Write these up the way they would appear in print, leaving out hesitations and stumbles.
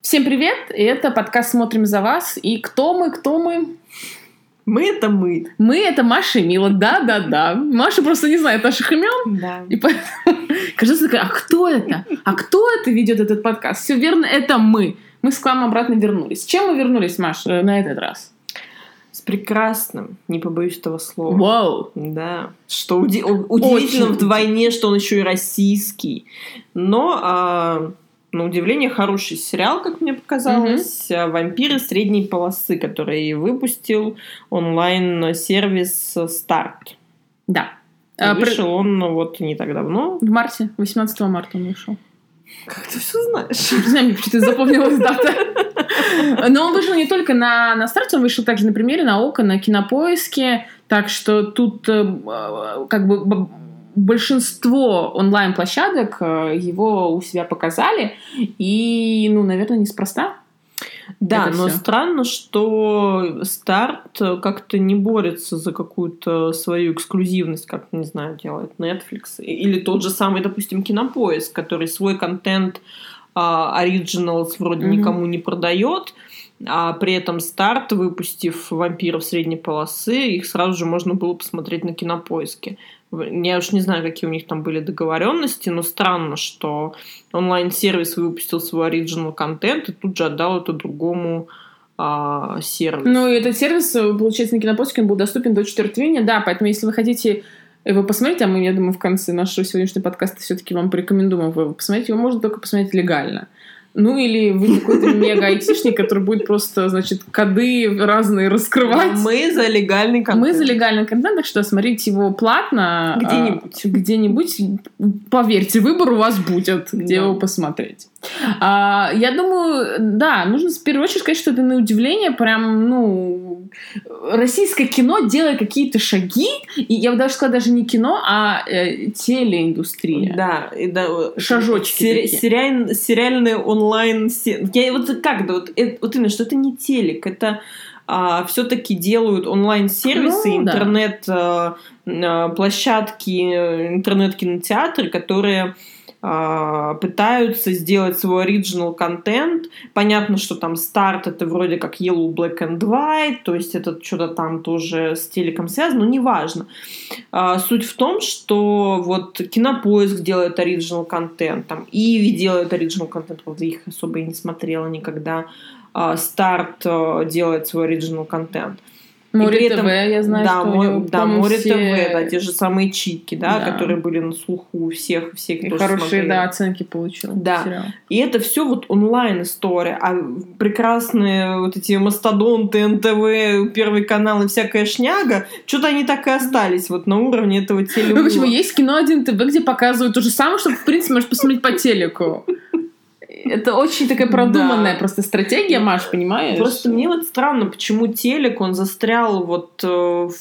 Всем привет! И это подкаст «Смотрим за вас». И кто мы? Мы — это мы. Мы — это Маша и Мила. Да. Маша просто не знает наших имен. Да. И поэтому кажется, такая, а кто это? А кто это ведет этот подкаст? Все верно, это мы. Мы к вам обратно вернулись. С чем мы вернулись, Маша, на этот раз? С прекрасным, не побоюсь этого слова. Вау! Да. Что удивительно вдвойне, что он еще и российский. Но... на удивление, хороший сериал, как мне показалось. «Вампиры средней полосы», который выпустил онлайн-сервис «Старт». Да. Вышел он вот не так давно. В марте, 18 марта он вышел. Как ты все знаешь? Не знаю, мне почему-то запомнилась дата. Но он вышел не только на «Старте», он вышел также на «Премьере», на «Око», на «Кинопоиске». Так что тут как бы... большинство онлайн-площадок его у себя показали, и, наверное, неспроста. Да, но странно, что «Старт» как-то не борется за какую-то свою эксклюзивность, как, не знаю, делает Netflix. Или тот же самый, допустим, Кинопоиск, который свой контент Originals вроде никому не продает, а при этом «Старт», выпустив «Вампиров средней полосы», их сразу же можно было посмотреть на Кинопоиске. Я уж не знаю, какие у них там были договоренности, но странно, что онлайн-сервис выпустил свой оригинал контент и тут же отдал это другому сервису. Ну, и этот сервис, получается, на Кинопоиске он был доступен до 4 июня, да, поэтому если вы хотите его посмотреть, а мы, я думаю, в конце нашего сегодняшнего подкаста все-таки вам порекомендуем его посмотреть, его можно только посмотреть легально. Ну, или вы какой-то мега-айтишник, который будет просто, значит, коды разные раскрывать. Мы за легальный контент. Мы за легальный контент, так что смотрите его платно. Где-нибудь. Поверьте, выбор у вас будет, где его посмотреть. Я думаю, да, нужно в первую очередь сказать, что это на удивление прям, российское кино делает какие-то шаги, и я бы даже сказала, даже не кино, а телеиндустрия. Да. Шажочки сериальные онлайн... Вот именно, что это не телек, это все-таки делают онлайн-сервисы, интернет-площадки, интернет-кинотеатры, которые... пытаются сделать свой оригинал контент. Понятно, что там «Старт» — это вроде как Yellow, Black and White, то есть это что-то там тоже с телеком связано, но неважно. Суть в том, что вот Кинопоиск делает оригинал контент, там Иви делает оригинал контент, вот их особо и не смотрела никогда. «Старт» делает свой оригинал контент. Море ТВ, я знаю, да, что у него, да, Море ТВ, да, те же самые чики, да, которые были на слуху у всех, кто хорошие, смотрели. да, оценки получил. Да. Сериал. И это все вот онлайн-история. А прекрасные вот эти мастодонты, НТВ, Первый канал и всякая шняга, что-то они так и остались вот на уровне этого телевизора. Ну почему? Есть кино 1 ТВ, где показывают то же самое, что, в принципе, можешь посмотреть по телеку. Это очень такая продуманная просто стратегия, Маш, понимаешь? Просто мне вот странно, почему телек, он застрял вот в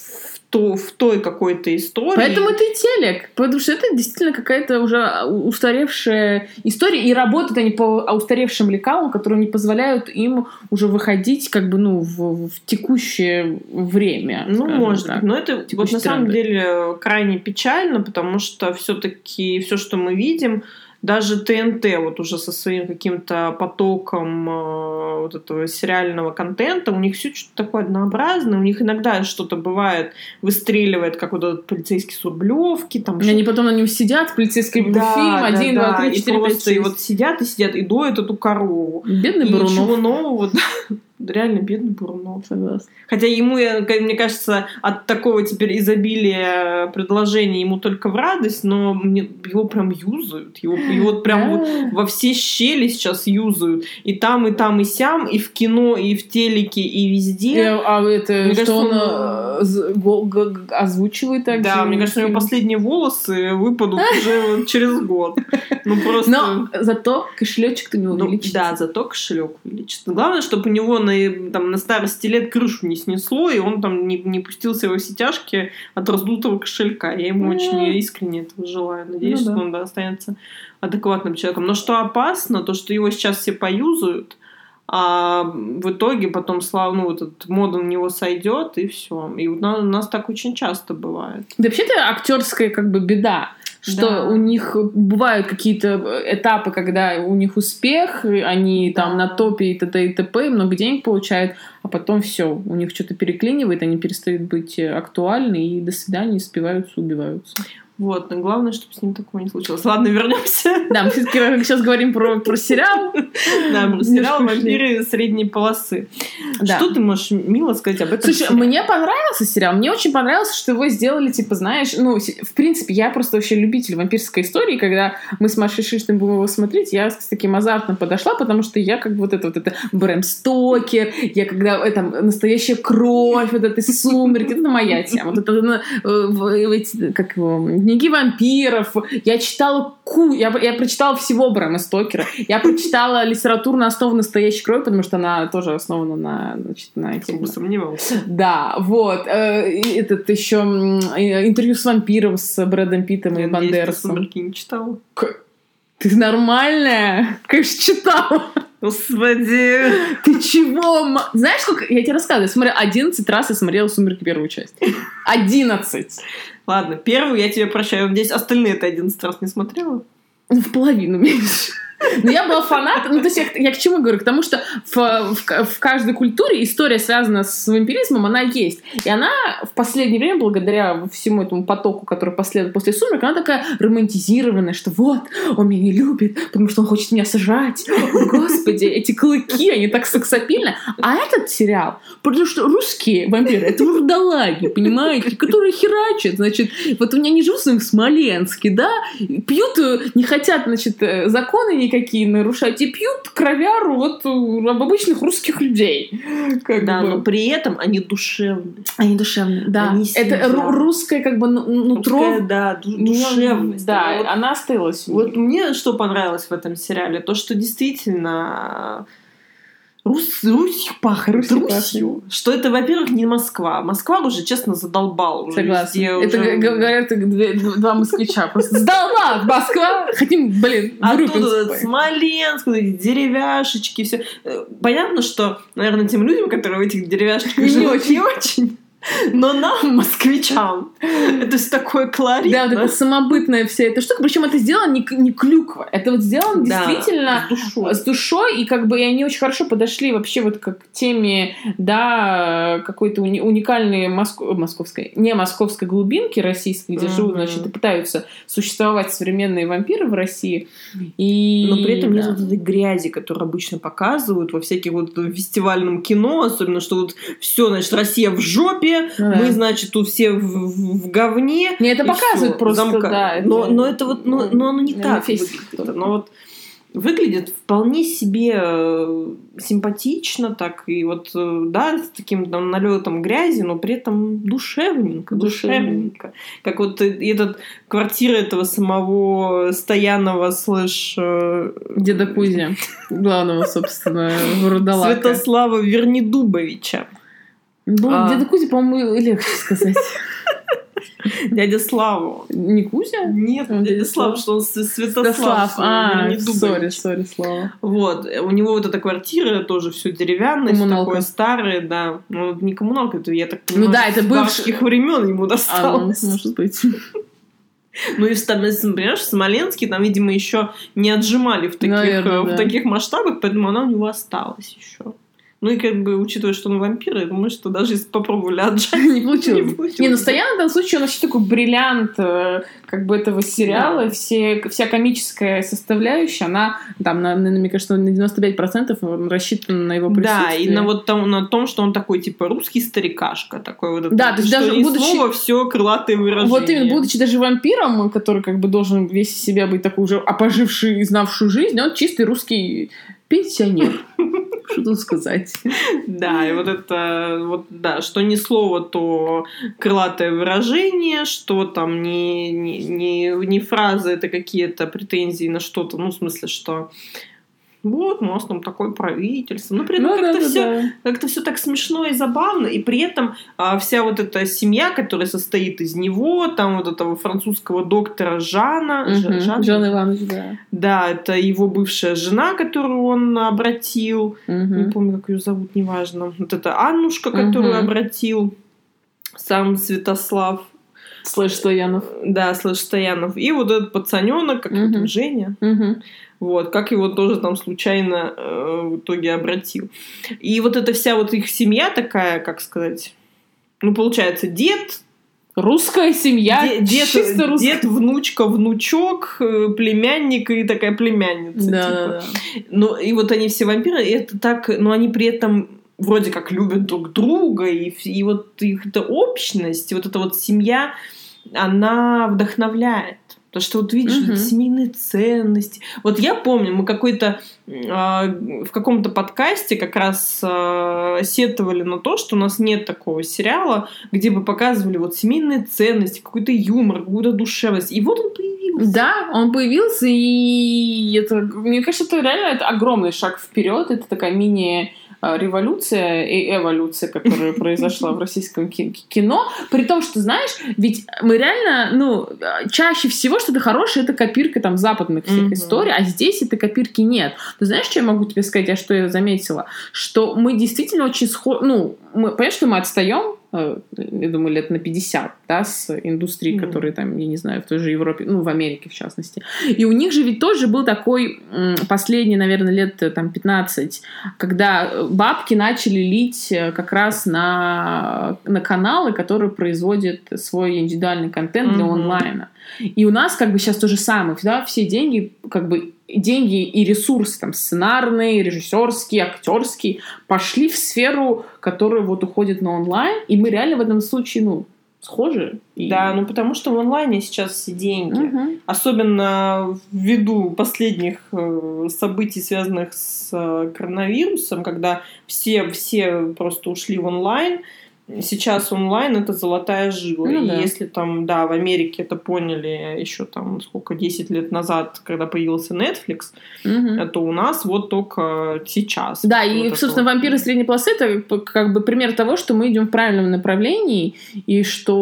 той какой-то истории. Поэтому это и телек. Потому что это действительно какая-то уже устаревшая история. И работают они по устаревшим лекалам, которые не позволяют им уже выходить как бы, в текущее время. Может быть. Но это вот на самом деле крайне печально, потому что все-таки все, что мы видим, даже ТНТ вот уже со своим каким-то потоком вот этого сериального контента, у них все что-то такое однообразное, у них иногда что-то бывает, выстреливает, как вот этот полицейский с Рублевки. Там и они потом на нем сидят, полицейский фильм, 1, 2, 3, 4, 5, 6. И вот сидят и доят эту корову. Бедный Бурунов. Ничего нового, реально бедный Бурунов. Согласна. Хотя ему, мне кажется, от такого теперь изобилия предложений ему только в радость, но его прям юзают. Его прям вот во все щели сейчас юзают. И там, и сям, и в кино, и в телеке, и везде. Мне что кажется, он озвучивает так? Да, мне кажется, у него последние волосы выпадут уже через год. Но зато кошелечек-то не увеличится. Да, зато кошелек увеличится. Главное, чтобы у него на старости лет крышу не снесло, и он там не пустился во все тяжкие от раздутого кошелька. Я ему очень искренне этого желаю. Надеюсь, что он останется адекватным человеком. Но что опасно, то, что его сейчас все поюзают, а в итоге потом этот мода на него сойдет, и все. И у нас так очень часто бывает. Да вообще-то актерская как бы беда. что у них бывают какие-то этапы, когда у них успех, они там на топе и т.д. и т.п., много денег получают, а потом все, у них что-то переклинивает, они перестают быть актуальны, и до свидания, спиваются, убиваются. Вот, но главное, чтобы с ним такого не случилось. Ладно, вернемся. Да, мы все-таки сейчас говорим про сериал. Да, про сериал «Вампиры средней полосы». Что ты можешь, Мила, сказать об этом? Слушай, мне понравился сериал. Мне очень понравилось, что его сделали, типа, знаешь, в принципе, я просто вообще любитель вампирской истории. Когда мы с Машей Шишной будем его смотреть, я с таким азартом подошла, потому что я как вот это Брэм Стокер, я когда это настоящая кровь, вот этой сумерки, это моя тема. Вот это, как его... Книги вампиров. Я читала я прочитала всего Брэма Стокера. Я прочитала литературу на основу настоящей крови, потому что она тоже основана на этим. Сомневался. Да, вот. Этот еще интервью с вампиром с Брэдом Питтом и Бандерасом. Я «Сумерки» не читала. Ты нормальная? Конечно, читала. Господи! Ты чего? Знаешь, сколько... Я тебе рассказываю. Смотри, 11 раз я смотрела «Сумерки» первую часть. 11! Ладно, первую я тебе прощаю. Надеюсь, остальные ты 11 раз не смотрела? В половину меньше. Но я была фанатом. То есть я к чему говорю? К тому, что в каждой культуре история, связанная с вампиризмом, она есть. И она в последнее время, благодаря всему этому потоку, который последовал после «Сумерек», она такая романтизированная, что вот, он меня не любит, потому что он хочет меня сажать. О, Господи, эти клыки, они так сексапильны. А этот сериал, потому что русские вампиры — это вурдалаги, понимаете, которые херачат. Значит, вот у меня не живут в Смоленске, да, пьют, не хотят, значит, законы никакие нарушать, и пьют кровяру вот об обычных русских людей. Но при этом они душевные. Они душевные, да. Это русское как бы нутро. Русская, да, душевность. Да, она остылась. Вот мне что понравилось в этом сериале, то, что действительно... Русь пахнет Русью. Что это, во-первых, не Москва. Москва уже, честно, задолбала. Согласна. Это говорят два москвича. Просто задолбала Москва. Хотим, оттуда Смоленск, эти деревяшечки, все. Понятно, что, наверное, тем людям, которые в этих деревяшечках живут, не очень. Но нам, москвичам, это все такое колоритно. Да, вот это самобытная вся эта штука. Причем это сделано не клюква. Это вот сделано действительно с душой. И как бы и они очень хорошо подошли вообще вот к теме, да, какой-то уникальной не московской глубинки российской, где живут, значит, и пытаются существовать современные вампиры в России. Но при этом нет вот этой грязи, которую обычно показывают во всяких вот фестивальном кино, особенно, что вот все, значит, Россия в жопе, мы, значит, тут все в говне. Не, это показывают просто, да. Но это вот, но оно не так выглядит. Но вот выглядит вполне себе симпатично, так и вот, да, с таким там налетом грязи, но при этом душевненько. Как вот квартира этого самого Стоянова / деда Кузя, главного, собственно, вурдалака. Святослава Вернидубовича. Деда Кузя, по-моему, легче сказать. Дядя Слава. Не Кузя? Нет, дядя Слава, что он Святослав. Сори, Слава. Вот. У него вот эта квартира тоже все деревянное, все такое старое, да. Ну, не коммуналка, это, я так понимаю, это с бабских времен ему досталось. Может быть. Ну и понимаешь, в Смоленске там, видимо, еще не отжимали в таких масштабах, поэтому она у него осталась еще. Ну и как бы, учитывая, что он вампир, я думаю, что даже если попробовали отжать, не получилось. Не, но Стоян в данном случае, он вообще такой бриллиант как бы этого сериала. Да. Вся комическая составляющая, она там, мне кажется, на 95% рассчитана на его присутствие. Да, и на том, что он такой, типа, русский старикашка. Такой вот. Да, то есть даже будучи... слово, все крылатые выражения. Вот именно, будучи даже вампиром, который как бы должен весь из себя быть такой уже опоживший и знавший жизнь, он чистый русский пенсионер. Что тут сказать? Да, и вот это, вот, да, что не слово, то крылатое выражение, что там не фразы, это какие-то претензии на что-то, ну, в смысле, что вот, у нас там такое правительство. Но при этом как-то все так смешно и забавно, и при этом вся вот эта семья, которая состоит из него, там вот этого французского доктора Жана. Жан Иванович, да. Да, это его бывшая жена, которую он обратил. Не помню, как ее зовут, неважно. Вот это Аннушка, которую обратил сам Святослав. Стоянов. Да, Стоянов. И вот этот пацанёнок, как его там, Женя. Вот, как его тоже там случайно в итоге обратил. И вот эта вся вот их семья такая, как сказать, ну, получается, дед... Русская семья, чисто русская. Дед, внучка, внучок, племянник и такая племянница. Да. Ну, и вот они все вампиры, и это так... Но они при этом вроде как любят друг друга, и вот их эта общность, вот эта вот семья, она вдохновляет. Потому что вот видишь, вот семейные ценности. Вот я помню, мы в каком-то подкасте как раз сетовали на то, что у нас нет такого сериала, где бы показывали вот семейные ценности, какой-то юмор, какую-то душевность. И вот он появился. Да, он появился, и это, мне кажется, это реально это огромный шаг вперед. Это такая мини-революция и эволюция, которая произошла в российском кино. При том, что, знаешь, ведь мы реально, чаще всего что-то хорошее — это копирка там западных всех историй, а здесь этой копирки нет. Ты знаешь, что я могу тебе сказать, что я заметила? Что мы действительно очень понятно, что мы отстаем, я думаю, лет на 50, да, с индустрией, которые там, я не знаю, в той же Европе, в Америке, в частности. И у них же ведь тоже был такой последний, наверное, лет там 15, когда бабки начали лить как раз на каналы, которые производят свой индивидуальный контент для онлайна. И у нас как бы сейчас то же самое, да, все деньги, как бы деньги и ресурсы там сценарные, режиссерские, актерские пошли в сферу, которая вот уходит на онлайн, и мы реально в этом случае, схожи. Да, потому что в онлайне сейчас все деньги. Особенно ввиду последних событий, связанных с коронавирусом, когда все просто ушли в онлайн. Сейчас онлайн — это золотая жила. И если там, в Америке это поняли еще там 10 лет назад, когда появился Netflix, то у нас вот только сейчас. Да, и, собственно, «Вампиры средней полосы» — это как бы пример того, что мы идем в правильном направлении, и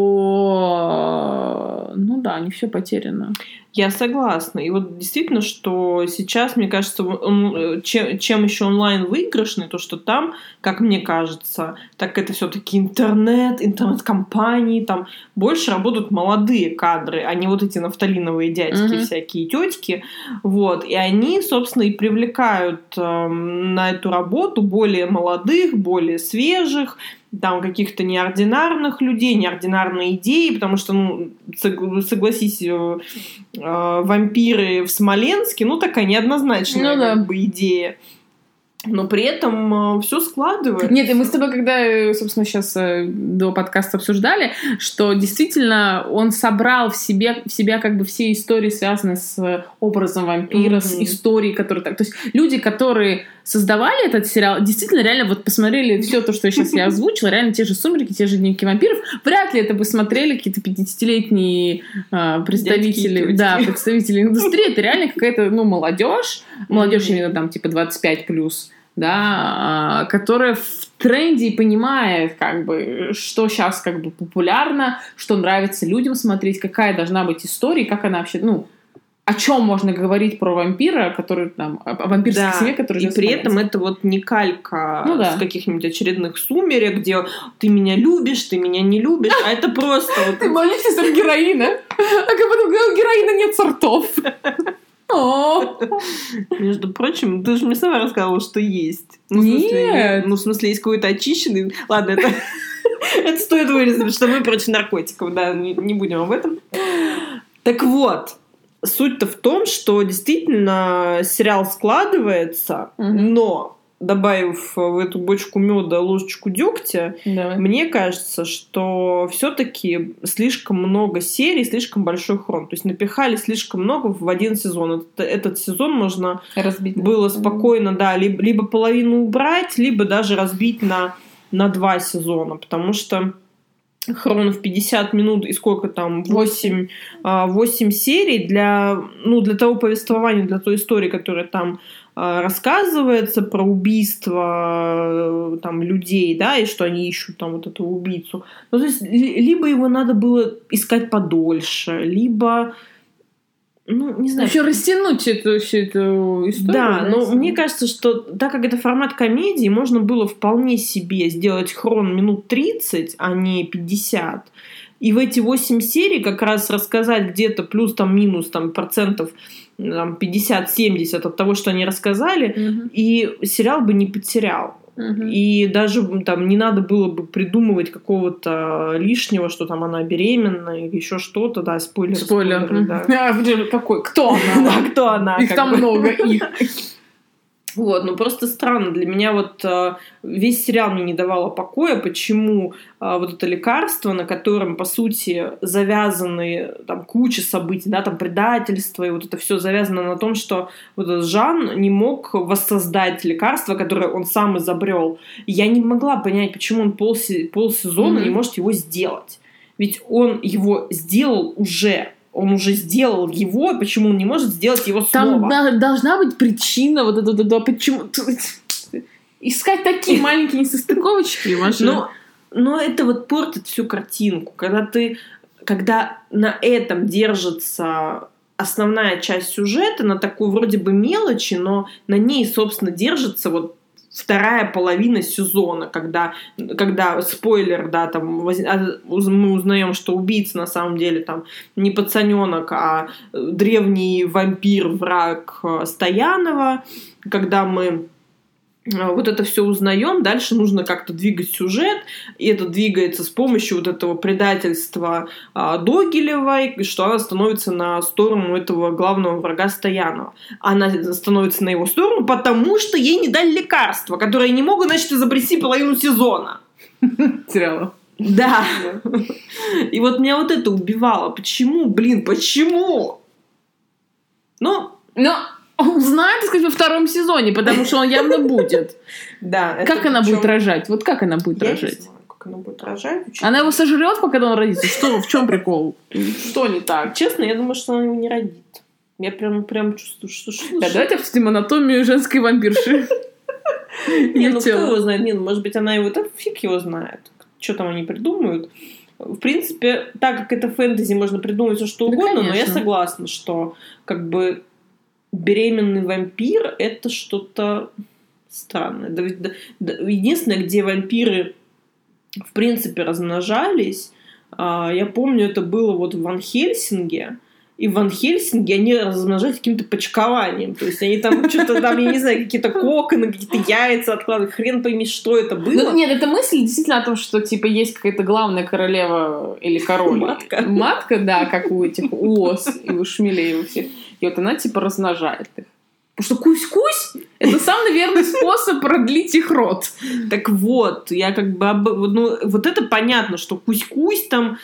что, не все потеряно. Я согласна. И вот действительно, что сейчас, мне кажется, чем еще онлайн выигрышный, то что там, как мне кажется, так это все-таки интернет-компании, там больше работают молодые кадры, а не вот эти нафталиновые дядьки, всякие тетки. Вот. И они, собственно, и привлекают на эту работу более молодых, более свежих, там каких-то неординарных людей, неординарные идеи, потому что, согласись, вампиры в Смоленске, такая неоднозначная как бы идея. Но при этом все складывается. Нет, и мы с тобой, когда, собственно, сейчас до подкаста обсуждали, что действительно он собрал в себя как бы все истории, связанные с образом вампира, с историей, которые так... То есть люди, которые создавали этот сериал, действительно реально вот посмотрели все то, что сейчас я озвучила, реально те же «Сумерки», те же «Дневники вампиров». Вряд ли это бы смотрели какие-то 50-летние представители индустрии. Это реально какая-то, молодежь, именно там типа 25+, да, которая в тренде и понимает, как бы, что сейчас как бы популярно, что нравится людям смотреть, какая должна быть история, как она вообще, о чем можно говорить про вампира, который там, о вампирской семье, который и при этом это вот не калька с каких-нибудь очередных «Сумерек», где ты меня любишь, ты меня не любишь, а это просто... Ты молишься за героина, а как потом у героина нет сортов. Между прочим, ты же мне сама рассказывала, что есть. Нет. В смысле, есть какой-то очищенный... Ладно, это стоит вырезать, потому что мы против наркотиков, да, не будем об этом. Так вот, суть-то в том, что действительно сериал складывается, но... Добавив в эту бочку меда ложечку дегтя, мне кажется, что все-таки слишком много серий, слишком большой хрон. То есть напихали слишком много в один сезон. Этот сезон можно было спокойно, либо половину убрать, либо даже разбить на 2 сезона, потому что хрон в 50 минут и сколько там, 8 серий для того повествования, для той истории, которая там рассказывается про убийство там людей, да, и что они ищут там вот этого убийцу. То есть либо его надо было искать подольше, либо не знаю. Вообще растянуть всю эту историю. Да, но мне кажется, что так как это формат комедии, можно было вполне себе сделать хрон минут 30, а не 50. И в эти 8 серий как раз рассказать где-то плюс там минус там, процентов 50-70 от того, что они рассказали, и сериал бы не потерял. И даже там не надо было бы придумывать какого-то лишнего, что там она беременна или еще что-то, да, спойлер. Да. Какой? Кто она? Да, кто она? Их там много, их. Вот, ну просто странно. Для меня вот весь сериал мне не давало покоя, почему вот это лекарство, на котором, по сути, завязаны там куча событий, да, там предательство, и вот это все завязано на том, что вот этот Жан не мог воссоздать лекарство, которое он сам изобрел. Я не могла понять, почему он полсезона не может его сделать. Ведь он его сделал уже. Он уже сделал его, почему он не может сделать его снова? Там должна быть причина вот это, почему... Искать такие маленькие несостыковочки, но это вот портит всю картинку. Когда на этом держится основная часть сюжета, на такой вроде бы мелочи, но на ней, собственно, держится вот вторая половина сезона, когда спойлер, да, там мы узнаем, что убийца на самом деле там не пацаненок, а древний вампир, враг Стоянова, когда мы вот это все узнаем, дальше нужно как-то двигать сюжет, и это двигается с помощью вот этого предательства Догилевой, что она становится на сторону этого главного врага Стоянова. Она становится на его сторону, потому что ей не дали лекарства, которые не могут, значит, изобрести половину сезона. Сериала. Да. И вот меня вот это убивало. Почему? Почему? Узнает, так сказать, во втором сезоне, потому что он явно будет. Да. Как она будет рожать? Вот как она будет рожать? Я не знаю, как она будет рожать. Она его сожрет, пока он родится? В чем прикол? Что не так? Честно, я думаю, что она его не родит. Я прям чувствую, что... Да, давайте обсудим анатомию женской вампирши. Кто его знает? Может быть, она его... Фиг его знает. Что там они придумают. В принципе, так как это фэнтези, можно придумать все что угодно, но я согласна, что как бы беременный вампир — это что-то странное. Единственное, где вампиры в принципе размножались, я помню, это было вот в Ван Хельсинге. И в Ван Хельсинге они размножались каким-то почкованием. То есть они там что-то там, я не знаю, какие-то коконы, какие-то яйца откладывают. Хрен пойми, что это было. Нет, это мысль действительно о том, что типа есть какая-то главная королева или король. Матка, да, как у этих ос и у шмелей у всех. И вот она типа размножает их. Потому что кусь-кусь — это самый верный способ продлить их род. Так вот, я как бы... вот это понятно, что кусь-кусь там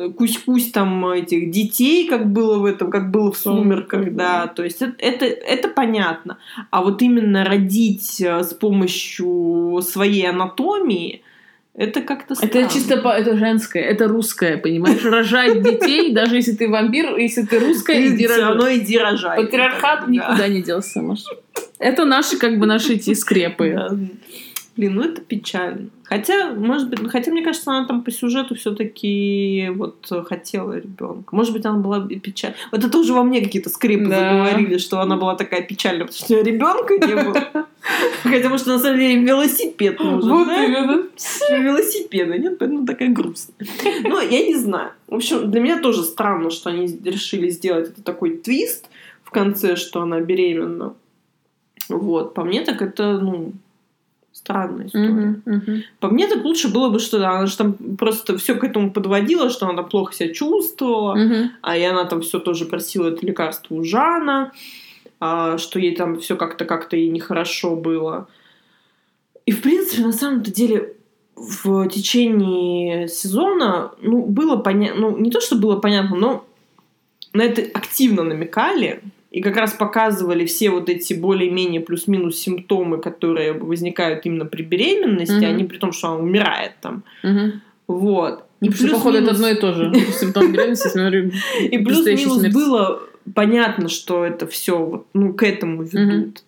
этих детей, как было в «Сумерках», да, то есть это понятно. А вот именно родить с помощью своей анатомии, это как-то странно. Это чисто это женское, это русское, понимаешь? Рожать детей, даже если ты вампир, если ты русская, иди рожай. Все равно иди рожай. Патриархат никуда не делся, Маш. Это наши эти скрепы. Блин, это печально. Хотя, может быть, мне кажется, она там по сюжету все-таки вот хотела ребенка. Может быть, она была печальна. Вот это уже во мне какие-то скрипы заговорили, что она была такая печальная, потому что ребенка не было. Хотя, может, на самом деле велосипед нужен. Вот именно. Велосипеда нет, поэтому такая грустная. Я не знаю. В общем, для меня тоже странно, что они решили сделать это такой твист в конце, что она беременна. Вот. По мне так это, странная история. По мне так лучше было бы, что она же там просто все к этому подводила, что она там плохо себя чувствовала, и она там все тоже просила это лекарство у Жана, что ей там все как-то ей нехорошо было. И в принципе, на самом-то деле, в течение сезона, было понятно, не то, что было понятно, но на это активно намекали. И как раз показывали все вот эти более-менее плюс-минус симптомы, которые возникают именно при беременности, а не при том, что она умирает там. Вот. И плюс походу, это одно и то же. Симптом беременности, смотрю. И плюс-минус было понятно, что это все к этому ведут.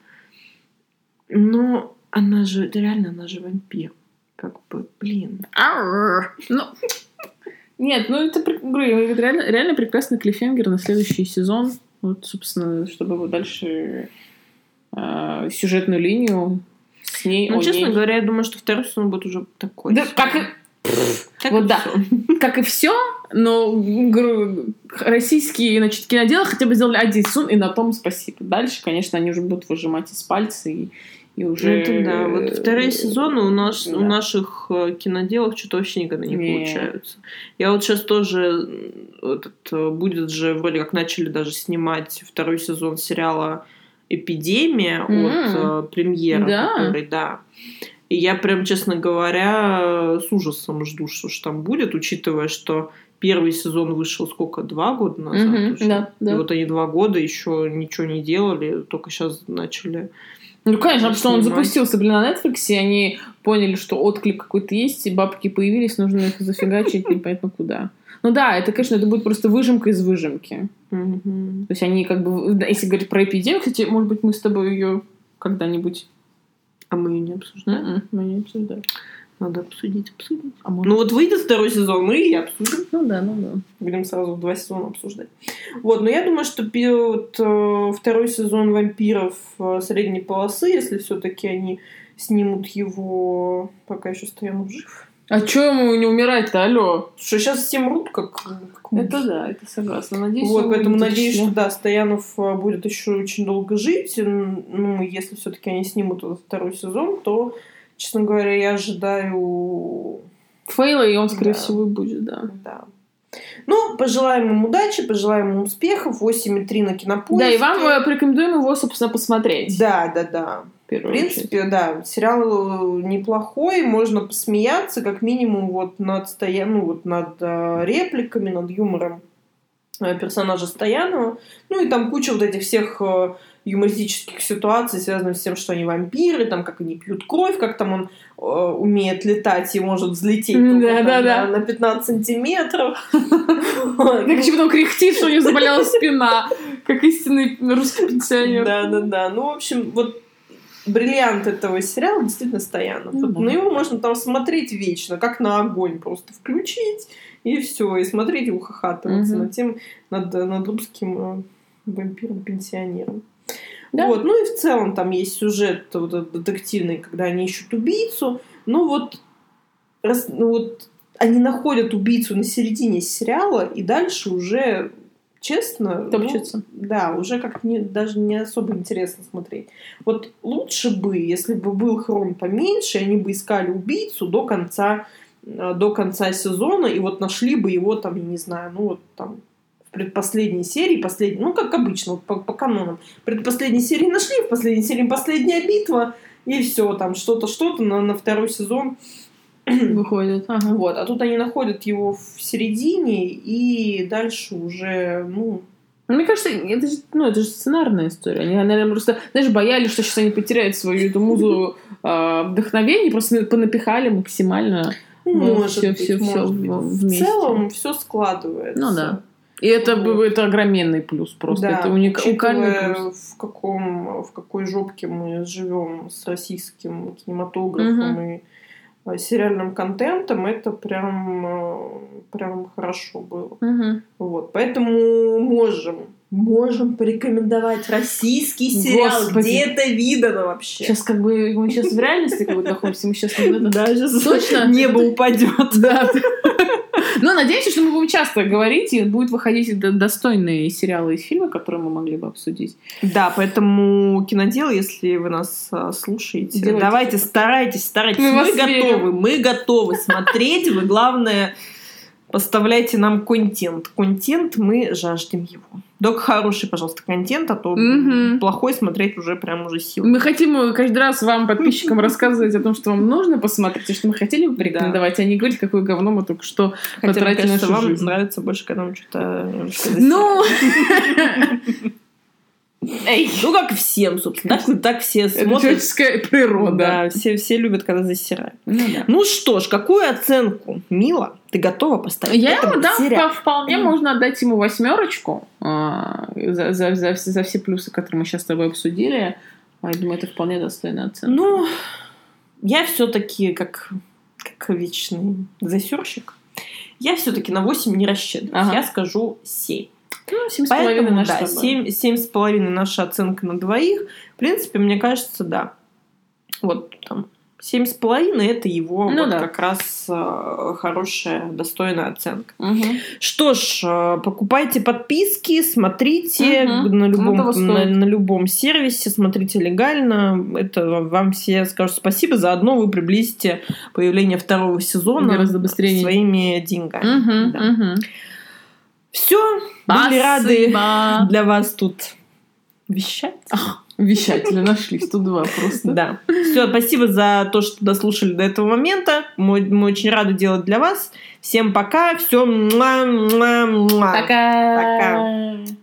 Но она же вампир. Как бы, блин. Нет, это реально прекрасный клиффхенгер на следующий сезон. Вот, собственно, чтобы дальше сюжетную линию с ней. Честно говоря, я думаю, что второй сезон будет уже такой. Да, как и все, но российские, значит, киноделы хотя бы сделали один сезон, и на том спасибо. Дальше, конечно, они уже будут выжимать из пальца и уже... Это да. Вот вторые сезоны у наших киноделов что-то вообще никогда не получаются. Я вот сейчас тоже... будет же, вроде как начали даже снимать второй сезон сериала «Эпидемия» от премьера, который, да. И я прям, честно говоря, с ужасом жду, что же там будет, учитывая, что первый сезон вышел сколько? 2 года назад уже? Да. И вот они 2 года еще ничего не делали, только сейчас начали. Ну, конечно, потому что он запустился, на Netflix, и они поняли, что отклик какой-то есть, и бабки появились, нужно их зафигачить непонятно куда. Ну да, это, конечно, это будет просто выжимка из выжимки. То есть они как бы... Если говорить про эпидемию, кстати, может быть, мы с тобой ее когда-нибудь... А мы ее не обсуждаем? Мы не обсуждаем. Надо обсудить. Ну вот выйдет второй сезон, мы и обсудим. Ну да. Будем сразу 2 сезона обсуждать. Вот, но я думаю, что второй сезон «Вампиров» средней полосы, если все-таки они снимут его, пока еще Стоянов жив. А чё ему не умирать-то, алло? Что сейчас все мрут, как это да, это согласна. Надеюсь, вот, поэтому надеюсь, что да, Стоянов будет еще очень долго жить. Ну, если все-таки они снимут этот второй сезон, то, честно говоря, я ожидаю... фейла, и он, скорее всего, и будет, да. Ну, пожелаем им удачи, пожелаем им успехов. 8,3 на Кинопоиске. Да, и вам порекомендуем его, собственно, посмотреть. Да. В принципе, да, сериал неплохой, можно посмеяться, как минимум, вот над репликами, над юмором персонажа Стоянова. Ну, и там куча вот этих всех юмористических ситуаций, связанных с тем, что они вампиры, там, как они пьют кровь, как там он умеет летать и может взлететь на 15 сантиметров. Как еще потом кряхтит, что у него заболела спина, как истинный русский пенсионер. Да. Ну, в общем, вот бриллиант этого сериала действительно Стоянов. На него можно там смотреть вечно, как на огонь. Просто включить, и все. И смотреть и ухахатываться над русским вампиром-пенсионером. Да. Вот. Ну и в целом там есть сюжет вот, детективный, когда они ищут убийцу. Ну вот они находят убийцу на середине сериала, и дальше уже... Честно, уже как-то даже не особо интересно смотреть. Вот лучше бы, если бы был хрон поменьше, они бы искали убийцу до конца сезона, и вот нашли бы его там, я не знаю, в предпоследней серии, как обычно, вот по канонам. В предпоследней серии нашли, в последней серии последняя битва, и все, там что-то на второй сезон выходит. Вот. А тут они находят его в середине, и дальше уже, Мне кажется, это же сценарная история. Они, наверное, просто, боялись, что сейчас они потеряют свою эту музу вдохновения, просто понапихали максимально. Может все вместе. В целом все складывается. Ну да. И это огроменный плюс просто. Да, это уникальный плюс. В какой жопке мы живем с российским кинематографом и сериальным контентом, это прям хорошо было. Вот. Поэтому можем порекомендовать российский сериал. Господи. Где это видано вообще? Сейчас мы сейчас в реальности находимся, мы сейчас сейчас точно небо упадет. Да. Но надеемся, что мы будем часто говорить, и будут выходить достойные сериалы и фильмы, которые мы могли бы обсудить. Да, поэтому киноделы, если вы нас слушаете, давайте старайтесь. Мы готовы смотреть. Вы, главное, поставляйте нам контент. Мы жаждем его. Только хороший, пожалуйста, контент, а то плохой смотреть уже сил. Мы хотим каждый раз вам, подписчикам, рассказывать о том, что вам нужно посмотреть, и что мы хотели бы порекомендовать, а не говорить, какое говно мы только что потратили нашу жизнь. Вам нравится больше, когда мы что-то... как всем, собственно. Так все смотрят. Это человеческая природа. Да, все любят, когда засирают. Ну что ж, какую оценку, Мила, ты готова поставить? Я ему вполне можно отдать ему 8 за все плюсы, которые мы сейчас с тобой обсудили. Я думаю, это вполне достойная оценка. Я все-таки, как вечный засерщик, я все-таки на 8 не рассчитываю. Я скажу 7. 7,5 Поэтому, наша 7,5 наша оценка на двоих. В принципе, мне кажется, да. Вот там 7,5 это его как раз хорошая, достойная оценка. Что ж, покупайте подписки, смотрите на любом сервисе, смотрите легально. Это вам все скажут спасибо. Заодно вы приблизите появление второго сезона гораздо быстрее своими деньгами. Все, были рады для вас тут вещать. Вещатели нашли 102 просто. Да. Все, спасибо за то, что дослушали до этого момента. Мы очень рады делать для вас. Всем пока. Все. Пока. Пока.